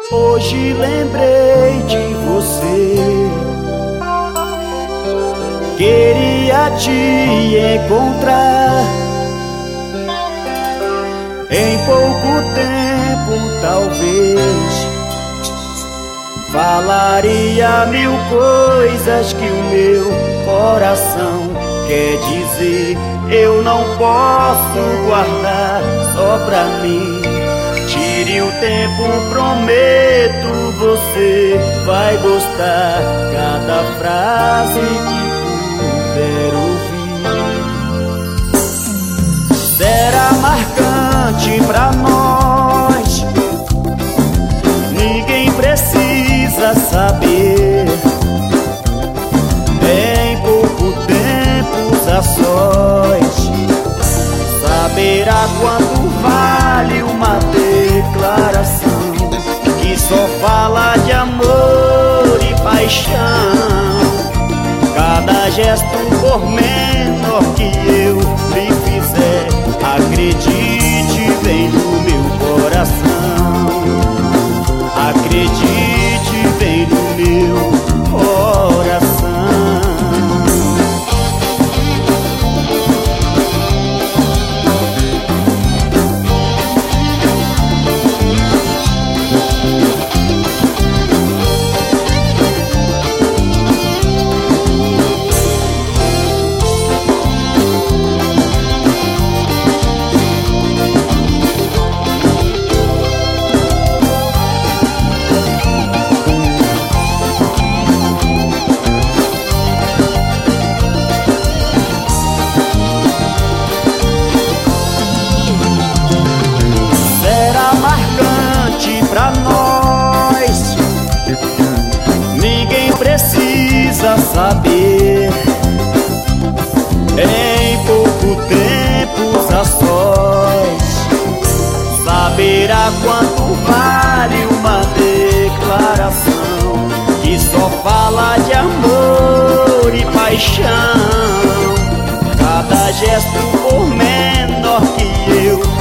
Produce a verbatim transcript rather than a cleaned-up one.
Hoje lembrei de você, queria te encontrar. Em pouco tempo talvez falaria mil coisas que o meu coração quer dizer. Eu não posso guardar só pra mim. Tire o tempo, prometo, você vai gostar cada frase que puder ouvir. Será marcante pra nós, ninguém precisa saber. Em pouco tempo a sós, saberá quanto vale uma declaração que só fala de amor e paixão. Cada gesto, por menor que eu lhe fizer, acredite, vem no meu coração. Acredite, vem no meu coração. Pra nós, ninguém precisa saber. Em pouco tempo a sós, saberá quanto vale uma declaração que só fala de amor e paixão. Cada gesto, por menor que eu